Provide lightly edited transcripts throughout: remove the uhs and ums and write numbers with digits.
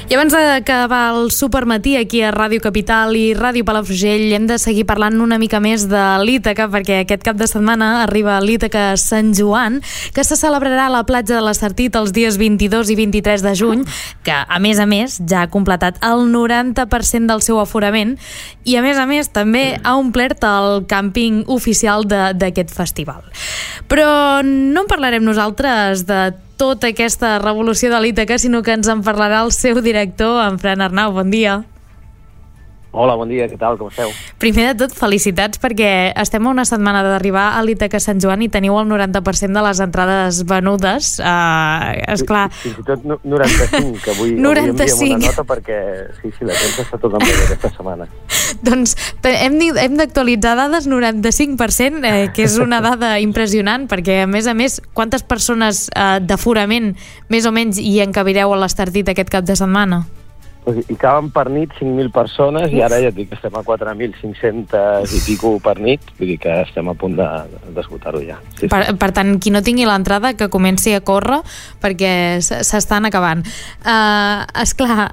I abans d'acabar el supermatí aquí a Ràdio Capital i Ràdio Palafrugell hem de seguir parlant una mica més de l'Ítaca, perquè aquest cap de setmana arriba l'Ítaca Sant Joan, que se celebrarà a la platja de l'Estartit els dies 22 i 23 de juny, que a més ja ha completat el 90% del seu aforament i a més també ha omplert el càmping oficial d'aquest festival. Però no en parlarem nosaltres de tota aquesta revolució de l'Ítaca, sinó que ens en parlarà el seu director, en Fran Arnau. Bon dia. Hola, bon dia, què tal, com esteu? Primer de tot, felicitats, perquè estem a una setmana d'arribar a l'Ítaca Sant Joan i teniu el 90% de les entrades venudes. Esclar... Fins i tot 95, que avui enviem una nota perquè sí, la gent està tot amb aquesta setmana. Doncs hem d'actualitzar dades, 95%, que és una dada impressionant, perquè a més, quantes persones d'aforament més o menys hi encabireu a l'Estartit aquest cap de setmana? Hi caben per nit 5.000 persones i ara ja et dic que estem a 4.500 i pico per nit, vull dir que estem a punt d'esgotar-ho ja. Sí. Per tant, qui no tingui l'entrada que comenci a córrer perquè s'estan acabant. Esclar,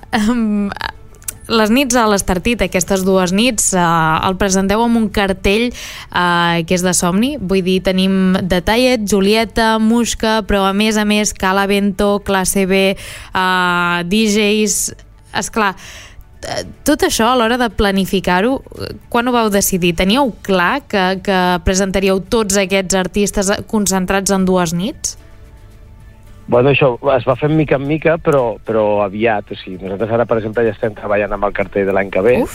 les nits a l'Estartit, aquestes dues nits, el presenteu amb un cartell que és de somni, vull dir, tenim Detallet, Julieta, Muixca, però a més Cala Vento, Classe B, DJs... Esclar, tot això a l'hora de planificar-ho, quan ho vau decidir? Teníeu clar que presentaríeu tots aquests artistes concentrats en dues nits? Bueno, això es va fer mica en mica, però aviat. O sigui, nosaltres ara, per exemple, ja estem treballant amb el cartell de l'any que ve.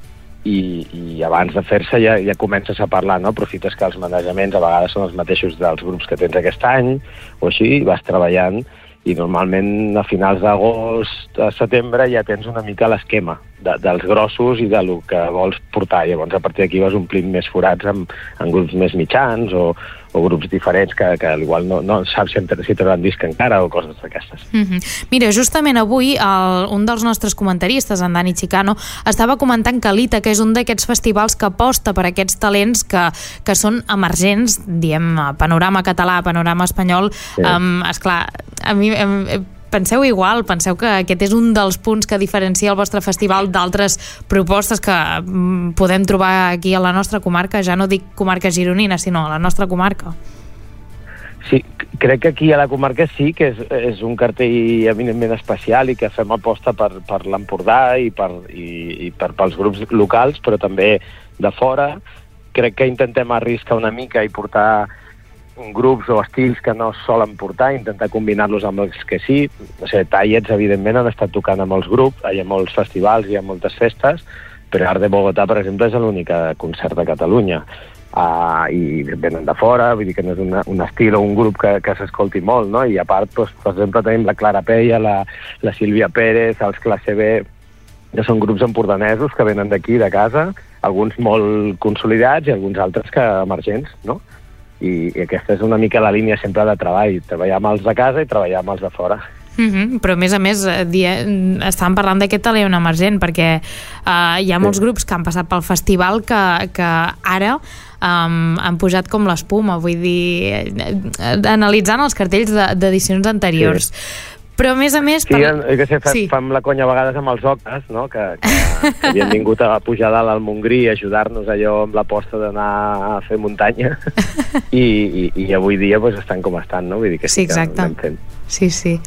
I abans de fer-se ja comences a parlar, no? Aprofites que els manejaments a vegades són els mateixos dels grups que tens aquest any, o així, i vas treballant, i normalment a finals d'agost, a setembre, ja tens una mica l'esquema dels grossos i del que vols portar. Llavors, a partir d'aquí vas omplint més forats amb grups més mitjans o grups diferents que igual no saps si t'hauran disc encara o coses d'aquestes. Mira, justament avui un dels nostres comentaristes, en Dani Chicano, estava comentant que l'Ítaca és un d'aquests festivals que aposta per aquests talents que són emergents, diem panorama català, panorama espanyol. Sí. Esclar, a mi... Penseu igual, penseu que aquest és un dels punts que diferencia el vostre festival d'altres propostes que podem trobar aquí a la nostra comarca, ja no dic comarca gironina, sinó a la nostra comarca. Sí, crec que aquí a la comarca sí que és un cartell eminentment especial i que fem aposta per l'Empordà i pels grups locals, però també de fora. Crec que intentem arriscar una mica i portar grups o estils que no solen portar, intentar combinar-los amb els que sí. O sigui, Tallets, evidentment, han estat tocant a molts grups, hi ha molts festivals, hi ha moltes festes, però Art de Bogotà, per exemple, és l'únic concert de Catalunya. I venen de fora, vull dir que no és un estil o un grup que s'escolti molt, no? I a part, doncs, per exemple, tenim la Clara Peia, la Sílvia Pérez, els Classe B, que són grups empordanesos que venen d'aquí, de casa, alguns molt consolidats i alguns altres que emergents, no? I aquesta és una mica la línia sempre de treball, treballar amb els de casa i treballar amb els de fora. Però a més estàvem parlant d'aquest talent emergent, perquè hi ha molts grups que han passat pel festival que ara han pujat com l'espuma, vull dir, analitzant els cartells d'edicions anteriors. Però a més... Sí, fem la conya a vegades amb els ocres, no? que havien vingut a pujar dalt al Montgrí a ajudar-nos allò amb l'aposta d'anar a fer muntanya i avui dia estan com estan, no? Vull dir que sí, exacte. Que ho anem fent. Sí.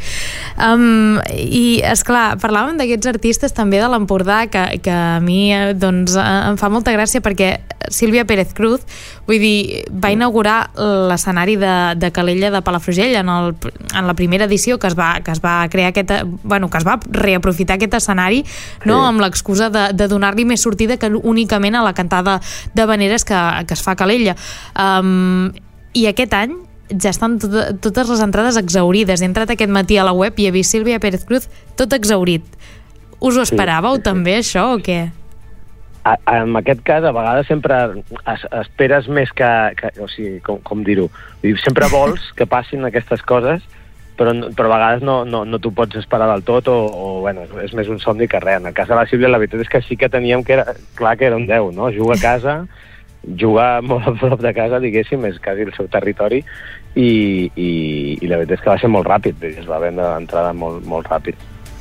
I, esclar, parlàvem d'aquests artistes també de l'Empordà, que a mi doncs, em fa molta gràcia, perquè Sílvia Pérez Cruz, vull dir, va inaugurar l'escenari de Calella de Palafrugell en la primera edició que es va crear que es va reaprofitar aquest escenari, no? Amb l'excusa de donar-li més sortida que únicament a la cantada de veneres que es fa a Calella. I aquest any ja estan totes les entrades exaurides. He entrat aquest matí a la web i he vist Sílvia Pérez Cruz tot exaurit. Us ho esperàveu també, això, o què? En aquest cas, a vegades sempre esperes més que o sigui, com dir-ho? Sempre vols que passin aquestes coses, però a vegades no t'ho pots esperar del tot bueno, és més un somni que res. En el cas de la Sílvia, la veritat és que sí que teníem clar que era un 10, no? Juga a casa, jugar molt a prop de casa, diguéssim, és quasi el seu territori, i la veritat és que va ser molt ràpid, es va vendre l'entrada molt, molt ràpid.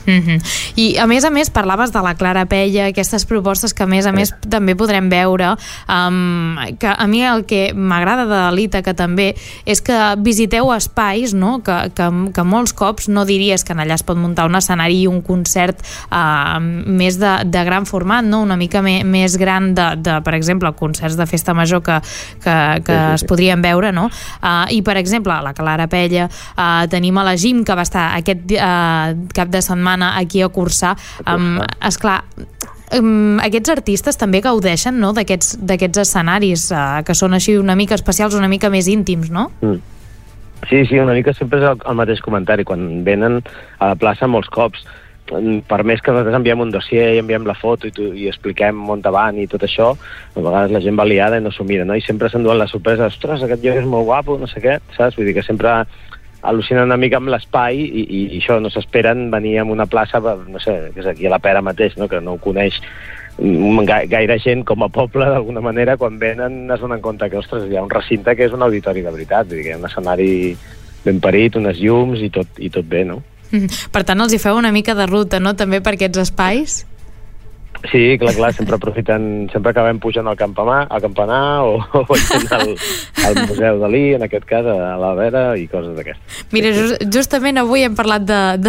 I a més parlaves de la Clara Pella, aquestes propostes que a més també podrem veure, que a mi el que m'agrada de l'Ítaca també és que visiteu espais, no? que molts cops no diries que en allà es pot muntar un escenari i un concert més de gran format, no? Una mica més gran de, per exemple, concerts de festa major que es podrien veure, no? I per exemple, a la Clara Pella tenim a la Jim, que va estar aquest cap de setmana aquí a Corçà. Esclar, aquests artistes també gaudeixen, no? d'aquests escenaris que són així una mica especials, una mica més íntims, no? Sí, una mica sempre és el mateix comentari. Quan venen a la plaça molts cops, per més que nosaltres enviem un dossier i enviem la foto i expliquem on van i tot això, a vegades la gent va liada i no s'ho mira, no? I sempre s'enduen la sorpresa, ostres, aquest lloc és molt guapo, no sé què, saps? Vull dir que sempre al·lucinen una mica amb l'espai i això, no s'esperen venir a una plaça, no sé, que és aquí a la Pera mateix, no? Que no ho coneix gaire gent com a poble, d'alguna manera, quan venen es donen compte que, ostres, hi ha un recinte que és un auditori de veritat, vull dir que hi ha un escenari ben parit, unes llums i tot bé, no? Per tant, els hi feu una mica de ruta, no?, també per aquests espais? Sí, clar, sempre aprofiten, sempre acabem pujant al campanar o al Museu Dalí, en aquest cas, a la Vera i coses d'aquestes. Mira, justament avui hem parlat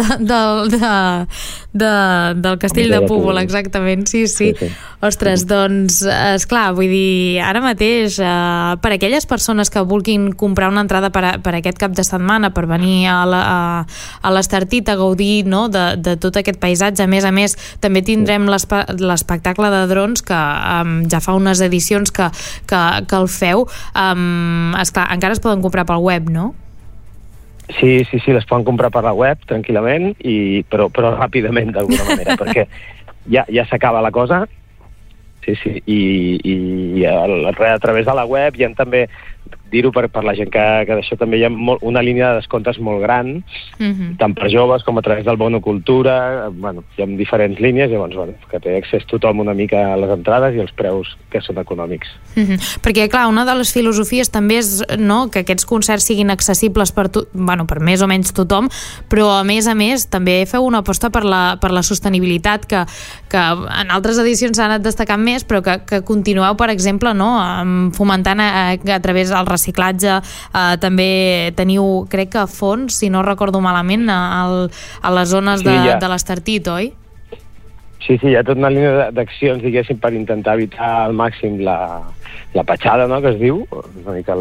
del Castell de Púbol, exactament, sí. Ostres, doncs, esclar, vull dir, ara mateix, per aquelles persones que vulguin comprar una entrada per aquest cap de setmana, per venir a l'Estartit a gaudir, no?, de tot aquest paisatge, a més, també tindrem l'espectacle de drons que ja fa unes edicions que el feu. Esclar, encara es poden comprar pel web, no? Sí, les poden comprar per la web tranquil·lament, però ràpidament d'alguna manera, perquè ja s'acaba la cosa. Sí, i a través de la web hi ha també, dir-ho per la gent que d'això també hi ha una línia de descomptes molt gran, tant per joves com a través del Bono Cultura, hi ha diferents línies, llavors que té accés tothom una mica a les entrades i els preus que són econòmics. Perquè, clar, una de les filosofies també és, no?, que aquests concerts siguin accessibles per més o menys tothom, però a més també feu una aposta per la sostenibilitat que en altres edicions s'ha anat destacant més, però que continueu, per exemple, no?, fomentant a través del reciclatge. També teniu, crec que fons, si no recordo malament, a les zones de l'Estartit, oi? Sí, hi ha tota una línia d'accions, diguéssim, per intentar evitar al màxim la petjada, no?, que es diu, una mica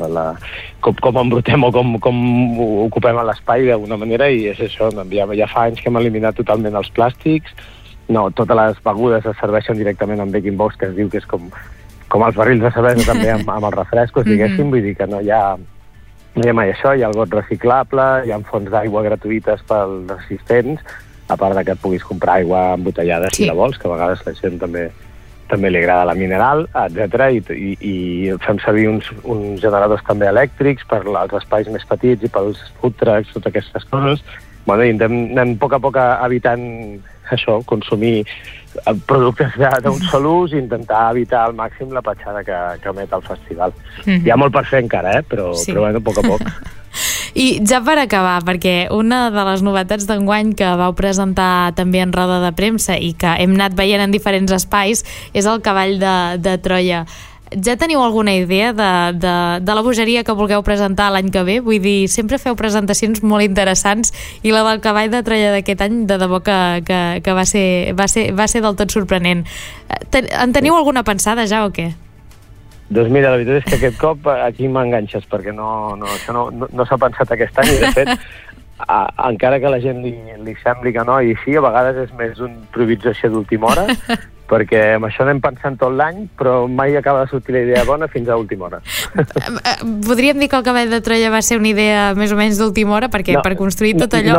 com embrutem o com ocupem l'espai d'alguna manera, i és això, ja fa anys que hem eliminat totalment els plàstics, totes les begudes es serveixen directament amb baking box, que es diu que és com els barrils de cervesa també amb els refrescos, diguéssim, vull dir que no hi ha mai això, hi ha el got reciclable, hi ha fonts d'aigua gratuïtes pels assistents, a part que et puguis comprar aigua embotellada si la vols, que a vegades la gent també li agrada la mineral, etc. I fem servir uns generadors també elèctrics per als espais més petits i pels food trucks, totes aquestes coses. I anem a poc evitant això, consumir productes d'un sol ús i intentar evitar al màxim la petjada que emet el festival. Hi ha molt per fer encara, però a poc. I ja per acabar, perquè una de les novetats d'enguany que vau presentar també en roda de premsa i que hem anat veient en diferents espais és el cavall de Troia. Ja teniu alguna idea de la bogeria que vulgueu presentar l'any que ve? Vull dir, sempre feu presentacions molt interessants i la del cavall de Troia d'aquest any de debò que va ser del tot sorprenent. En teniu alguna pensada ja o què? Doncs mira, la veritat és que aquest cop aquí m'enganxes, perquè això no s'ha pensat aquest any, i de fet encara que a la gent li sembli que no, i sí, a vegades és més una improvisació d'última hora, perquè amb això anem pensant tot l'any, però mai acaba de sortir la idea bona fins a última hora. Podríem dir que el cavall de Troia va ser una idea més o menys d'última hora, perquè per construir tot allò...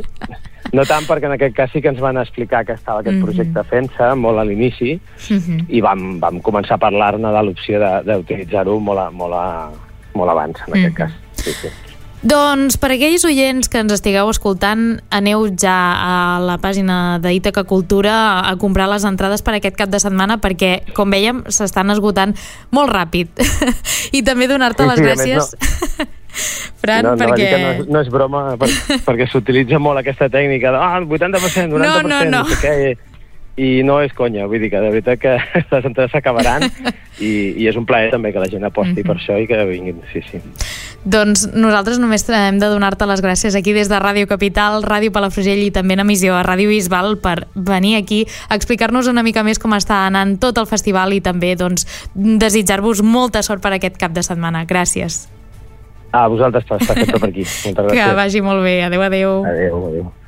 No tant, perquè en aquest cas sí que ens van explicar que estava aquest projecte fent-se molt a l'inici, i vam començar a parlar-ne de l'opció d'utilitzar-ho molt abans, en aquest cas. Sí. Doncs per aquells oients que ens estigueu escoltant, aneu ja a la pàgina d'Ítaca Cultura a comprar les entrades per aquest cap de setmana, perquè, com vèiem, s'estan esgotant molt ràpid. I també donar-te les gràcies Fran, no, perquè... no és broma, perquè s'utilitza molt aquesta tècnica de el 80%, 90%, no. no sé què, i no és conya, vull dir que de veritat que les entrades s'acabaran i és un plaer també que la gent aposti per això i que vinguin, sí. Doncs nosaltres només hem de donar-te les gràcies aquí des de Ràdio Capital, Ràdio Palafrugell i també en emissió a Ràdio Bisbal per venir aquí a explicar-nos una mica més com està anant tot el festival i també doncs, desitjar-vos molta sort per aquest cap de setmana. Gràcies. A vosaltres per estar sempre per aquí. Moltes gràcies. Que vagi molt bé. Adéu. Adéu.